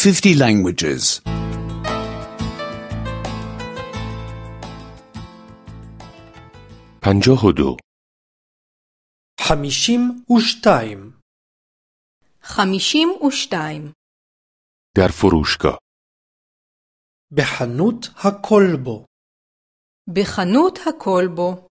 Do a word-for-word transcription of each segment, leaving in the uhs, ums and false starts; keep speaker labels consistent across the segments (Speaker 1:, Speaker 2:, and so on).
Speaker 1: fifty languages.
Speaker 2: پنجاه و دو.
Speaker 3: חמישים ושתיים.
Speaker 4: חמישים ושתיים.
Speaker 2: در فروشگاه.
Speaker 3: בחנות הקולבו.
Speaker 4: בחנות הקולבו.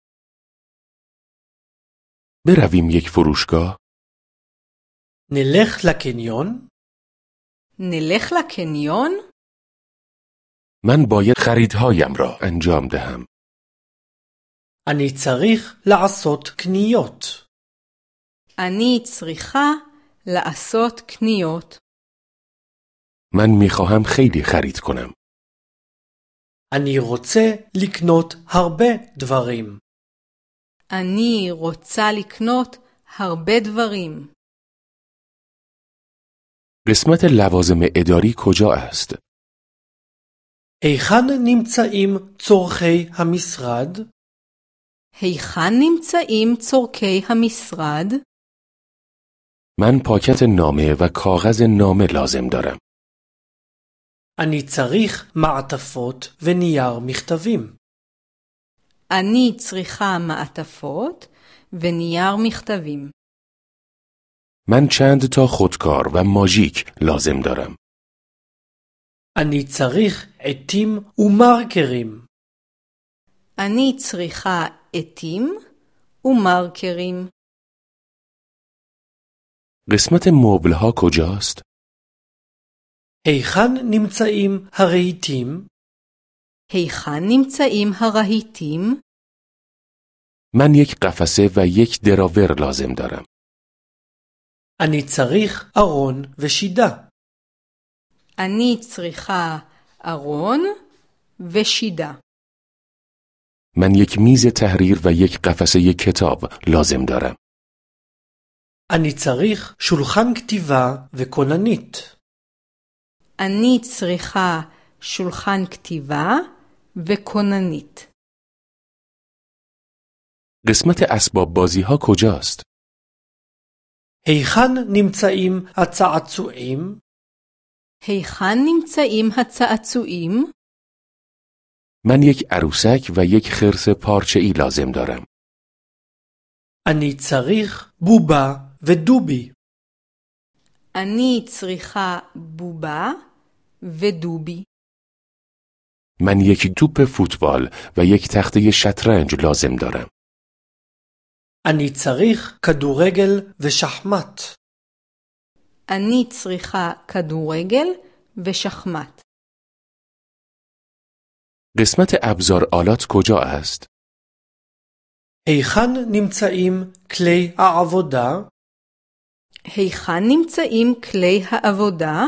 Speaker 2: برویم یک فروشگاه.
Speaker 3: נלך לקניון.
Speaker 4: נלך לקניון.
Speaker 2: من باید خریدهایم را انجام دهم.
Speaker 3: אני צריך לעשות קניות.
Speaker 4: אני צריכה לעשות קניות.
Speaker 2: من میخواهم خیلی خرید کنم.
Speaker 3: אני רוצה לקנות הרבה דברים.
Speaker 4: אני רוצה לקנות הרבה דברים.
Speaker 2: قسمت لوازم اداری کجا است؟
Speaker 3: היכן נמצאים צורכי המשרד?
Speaker 4: היכן נמצאים צורכי המשרד?
Speaker 2: من پاکت نامه و کاغذ نامه لازم دارم.
Speaker 3: אני צריך מעטפות ונייר מכתבים.
Speaker 4: אני צריכה מעטפות ונייר מכתבים.
Speaker 2: من چند تا خودکار و ماژیک لازم دارم.
Speaker 3: אני צריך עטים ומרקרים.
Speaker 4: אני צריכה עטים ומרקרים.
Speaker 2: قسمت مبل ها کجاست؟
Speaker 3: היכן נמצאים הרהיטים?
Speaker 4: היכן נמצאים הרהיטים?
Speaker 2: من یک قفسه و یک دراور لازم دارم.
Speaker 3: אני צריך ארון ושידה.
Speaker 4: אני צריכה ארון ושידה.
Speaker 2: من یک میز تحریر و یک قفسه کتاب لازم دارم.
Speaker 3: אני צריך שולחן כתיבה וכוננית.
Speaker 4: אני צריכה שולחן כתיבה וכוננית.
Speaker 2: قسمت اسباب بازی ها کجاست؟
Speaker 3: היכן נמצאים הצעצועים?
Speaker 4: היכן נמצאים הצעצועים?
Speaker 2: من یک عروسک و یک خرس پارچه‌ای لازم دارم.
Speaker 3: אני צריך בובה ודובי.
Speaker 4: אני צריכה בובה ודובי.
Speaker 2: من یک توپ فوتبال و یک تخته شطرنج لازم دارم.
Speaker 3: אני צריך כדורגל ושחמט.
Speaker 4: אני צריכה כדורגל ושחמט.
Speaker 2: قسمت ابزار آلات کجا است؟
Speaker 3: היכן נמצאים כלי העבודה?
Speaker 4: היכן נמצאים כלי העבודה?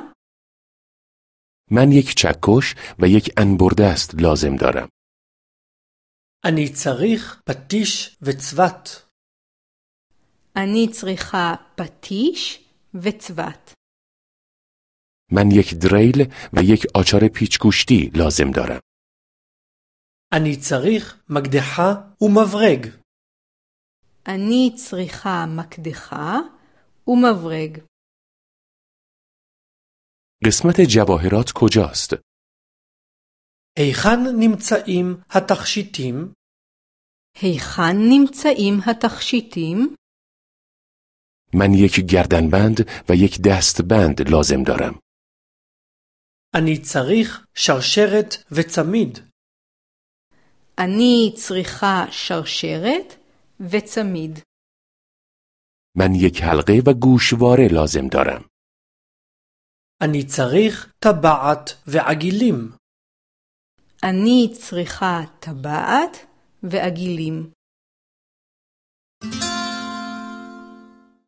Speaker 2: من یک چکش و یک انبردست لازم دارم.
Speaker 3: אני צריך פטיש וצבת.
Speaker 4: אני צריכה פטיש וצבת.
Speaker 2: من یک دریل و یک آچار پیچگوشتی لازم دارم.
Speaker 3: אני צריך מקדחה ומברג.
Speaker 4: אני צריכה מקדחה ומברג.
Speaker 2: قسمت جواهرات کجاست؟
Speaker 3: היכן נמצאים התכשיטים?
Speaker 4: היכן נמצאים התכשיטים?
Speaker 2: من یک گردنبند و یک دستبند لازم دارم.
Speaker 3: אני צריך שרשרת וצמיד.
Speaker 4: אני צריכה שרשרת וצמיד.
Speaker 2: من یک حلقه و گوشواره لازم دارم.
Speaker 3: אני צריך טבעת ועגילים.
Speaker 4: אני צריכה טבעת ועגילים.